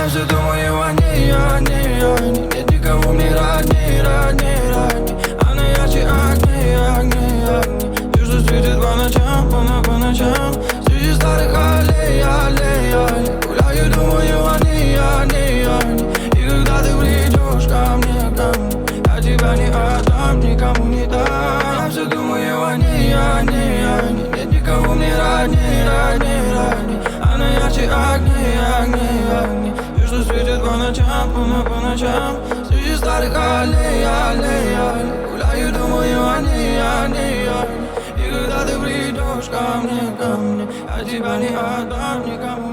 все думаю о ней, о ней, о ней. Нет никого мне родней, родней, родней. Она ярче огней, огней, огней. Все, что светит по ночам, по ночам. Среди старых аллей, аллей, аллей. Гуляю, думаю о ней, о ней, о ней. И когда ты придешь ко мне, я тебя не отдам, никому не дам. Я все думаю о ней, о ней, о ней. Нет никого мне родней, родней, родней. Она ярче огней, огней, огней. Все, что светит по ночам, по ночам. Среди старых аллей, аллей, аллей. Гуляю, думаю о ней, о ней, о ней. И когда ты придешь ко мне, я тебя не отдам, никому